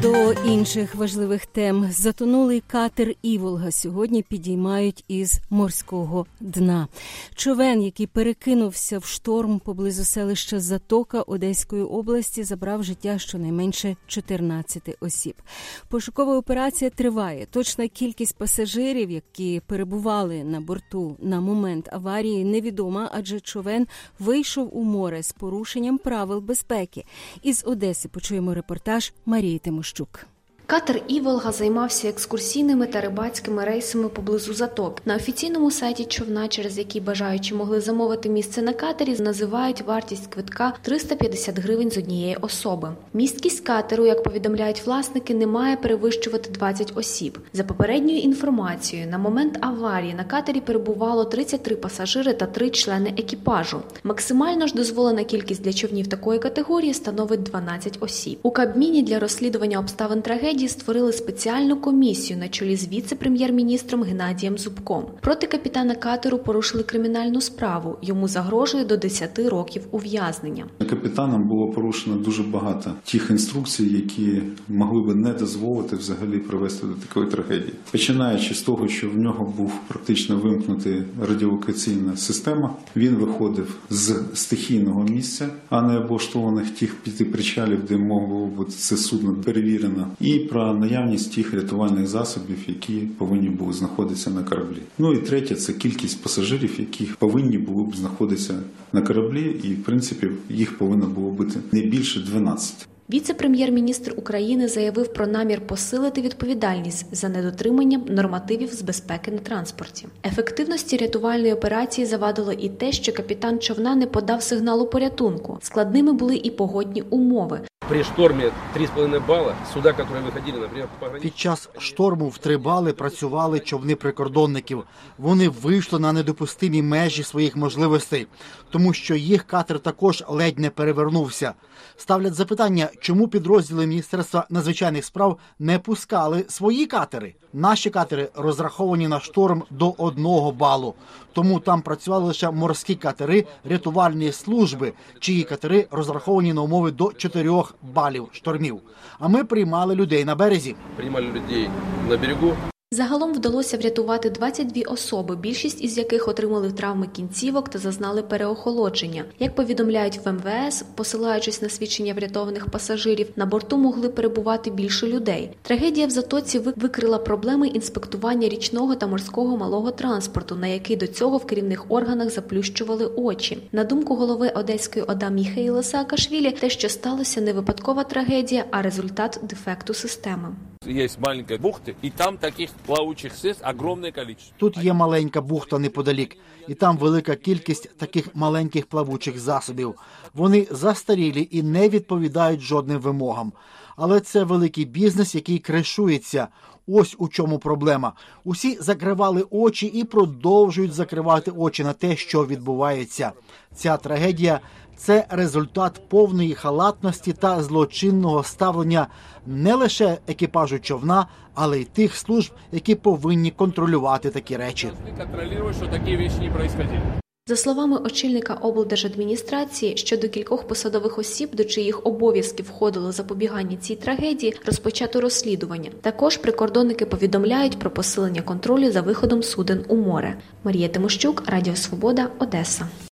До інших важливих тем. Затонулий катер «Іволга» сьогодні підіймають із морського дна. Човен, який перекинувся в шторм поблизу селища Затока Одеської області, забрав життя щонайменше 14 осіб. Пошукова операція триває. Точна кількість пасажирів, які перебували на борту на момент аварії, невідома, адже човен вийшов у море з порушенням правил безпеки. Із Одеси почуємо репортаж Марії Тимощук. Катер «Іволга» займався екскурсійними та рибацькими рейсами поблизу Заток. На офіційному сайті човна, через який бажаючі могли замовити місце на катері, називають вартість квитка 350 гривень з однієї особи. Місткість катеру, як повідомляють власники, не має перевищувати 20 осіб. За попередньою інформацією, на момент аварії на катері перебувало 33 пасажири та 3 члени екіпажу. Максимально ж дозволена кількість для човнів такої категорії становить 12 осіб. У Кабміні для розслідування обставин трагедії створили спеціальну комісію на чолі з віце-прем'єр-міністром Геннадієм Зубком. Проти капітана катеру порушили кримінальну справу. Йому загрожує до 10 років ув'язнення. Капітаном було порушено дуже багато тих інструкцій, які могли би не дозволити взагалі привести до такої трагедії. Починаючи з того, що в нього був практично вимкнута радіолокаційна система, він виходив з стихійного місця, а не облаштованих тих 5 причалів, де могло бути це судно перевірено, і про наявність тих рятувальних засобів, які повинні були знаходитися на кораблі. Ну і третє – це кількість пасажирів, які повинні були б знаходитися на кораблі, і в принципі їх повинно було бути не більше 12. Віце-прем'єр-міністр України заявив про намір посилити відповідальність за недотримання нормативів з безпеки на транспорті. Ефективності рятувальної операції завадило і те, що капітан човна не подав сигналу порятунку. Складними були і погодні умови. При штормі 3,5 бали суда, які виходили, наприклад, по границі. Під час шторму в 3 бали працювали човни прикордонників. Вони вийшли на недопустимі межі своїх можливостей, тому що їх катер також ледь не перевернувся. Ставлять запитання, чому підрозділи Міністерства надзвичайних справ не пускали свої катери. Наші катери розраховані на шторм до 1 балу, тому там працювали лише морські катери рятувальної служби, чиї катери розраховані на умови до 4 балів штормів. А ми приймали людей на березі. Приймали людей на берегу. Загалом вдалося врятувати 22 особи, більшість із яких отримали травми кінцівок та зазнали переохолодження. Як повідомляють в МВС, посилаючись на свідчення врятованих пасажирів, на борту могли перебувати більше людей. Трагедія в Затоці викрила проблеми інспектування річного та морського малого транспорту, на який до цього в керівних органах заплющували очі. На думку голови Одеської ОДА Міхеїла Саакашвілі, те, що сталося, не випадкова трагедія, а результат дефекту системи. Є маленька бухта, і там таких плавучих средств огромне кількість. Тут є маленька бухта неподалік, і там велика кількість таких маленьких плавучих засобів. Вони застарілі і не відповідають жодним вимогам. Але це великий бізнес, який кришується. Ось у чому проблема. Усі закривали очі і продовжують закривати очі на те, що відбувається. Ця трагедія – це результат повної халатності та злочинного ставлення не лише екіпажу човна, але й тих служб, які повинні контролювати такі речі. За словами очільника облдержадміністрації, щодо кількох посадових осіб, до чиїх обов'язків входило запобігання цій трагедії, розпочато розслідування. Також прикордонники повідомляють про посилення контролю за виходом суден у море. Марія Тимощук, Радіо Свобода, Одеса.